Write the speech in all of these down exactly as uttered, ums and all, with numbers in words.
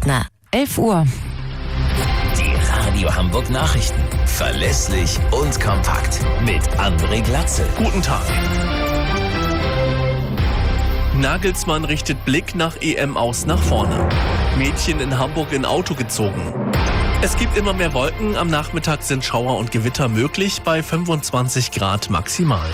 Werkpartner. elf Uhr. Die Radio Hamburg Nachrichten. Verlässlich und kompakt. Mit André Glatzel. Guten Tag. Nagelsmann richtet Blick nach E M aus nach vorne. Mädchen in Hamburg in Auto gezogen. Es gibt immer mehr Wolken. Am Nachmittag sind Schauer und Gewitter möglich bei fünfundzwanzig Grad maximal.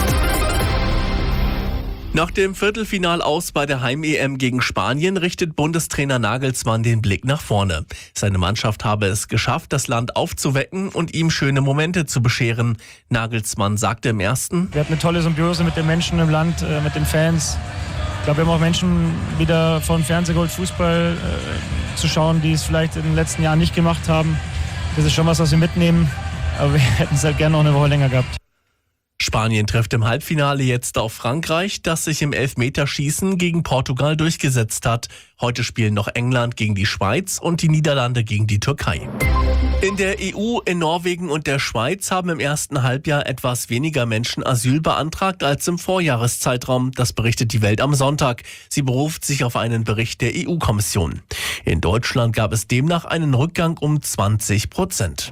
Nach dem Viertelfinal aus bei der Heim-E M gegen Spanien richtet Bundestrainer Nagelsmann den Blick nach vorne. Seine Mannschaft habe es geschafft, das Land aufzuwecken und ihm schöne Momente zu bescheren. Nagelsmann sagte im ersten: Wir hatten eine tolle Symbiose mit den Menschen im Land, äh, mit den Fans. Ich glaube, wir haben auch Menschen wieder vor dem Fernseher geholt, Fußball äh, zu schauen, die es vielleicht in den letzten Jahren nicht gemacht haben. Das ist schon was, was wir mitnehmen, aber wir hätten es halt gerne noch eine Woche länger gehabt. Spanien trifft im Halbfinale jetzt auf Frankreich, das sich im Elfmeterschießen gegen Portugal durchgesetzt hat. Heute spielen noch England gegen die Schweiz und die Niederlande gegen die Türkei. In der E U, in Norwegen und der Schweiz haben im ersten Halbjahr etwas weniger Menschen Asyl beantragt als im Vorjahreszeitraum. Das berichtet die Welt am Sonntag. Sie beruft sich auf einen Bericht der E U-Kommission. In Deutschland gab es demnach einen Rückgang um zwanzig Prozent.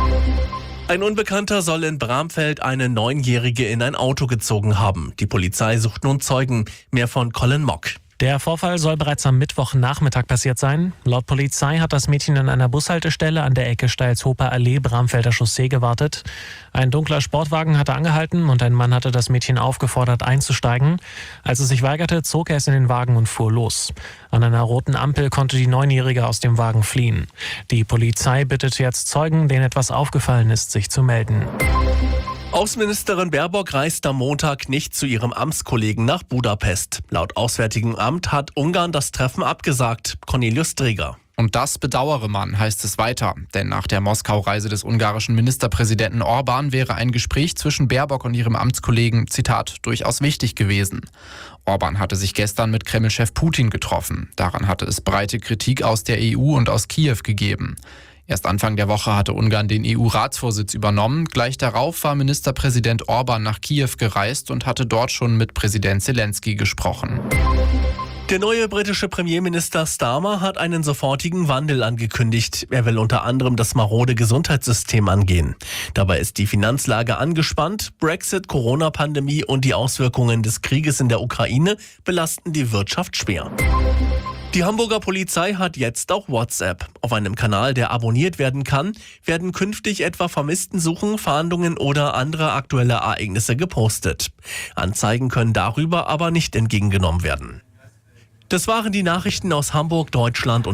Ein Unbekannter soll in Bramfeld eine Neunjährige in ein Auto gezogen haben. Die Polizei sucht nun Zeugen. Mehr von Colin Mock. Der Vorfall soll bereits am Mittwochnachmittag passiert sein. Laut Polizei hat das Mädchen an einer Bushaltestelle an der Ecke Steilshofer Allee, Bramfelder Chaussee gewartet. Ein dunkler Sportwagen hatte angehalten und ein Mann hatte das Mädchen aufgefordert einzusteigen. Als es sich weigerte, zog er es in den Wagen und fuhr los. An einer roten Ampel konnte die Neunjährige aus dem Wagen fliehen. Die Polizei bittet jetzt Zeugen, denen etwas aufgefallen ist, sich zu melden. Außenministerin Baerbock reist am Montag nicht zu ihrem Amtskollegen nach Budapest. Laut Auswärtigem Amt hat Ungarn das Treffen abgesagt. Cornelius Dreger. Und das bedauere man, heißt es weiter. Denn nach der Moskau-Reise des ungarischen Ministerpräsidenten Orban wäre ein Gespräch zwischen Baerbock und ihrem Amtskollegen, Zitat, durchaus wichtig gewesen. Orban hatte sich gestern mit Kreml-Chef Putin getroffen. Daran hatte es breite Kritik aus der E U und aus Kiew gegeben. Erst Anfang der Woche hatte Ungarn den E U-Ratsvorsitz übernommen. Gleich darauf war Ministerpräsident Orban nach Kiew gereist und hatte dort schon mit Präsident Zelensky gesprochen. Der neue britische Premierminister Starmer hat einen sofortigen Wandel angekündigt. Er will unter anderem das marode Gesundheitssystem angehen. Dabei ist die Finanzlage angespannt. Brexit, Corona-Pandemie und die Auswirkungen des Krieges in der Ukraine belasten die Wirtschaft schwer. Die Hamburger Polizei hat jetzt auch WhatsApp. Auf einem Kanal, der abonniert werden kann, werden künftig etwa Vermisstensuchen, Fahndungen oder andere aktuelle Ereignisse gepostet. Anzeigen können darüber aber nicht entgegengenommen werden. Das waren die Nachrichten aus Hamburg, Deutschland und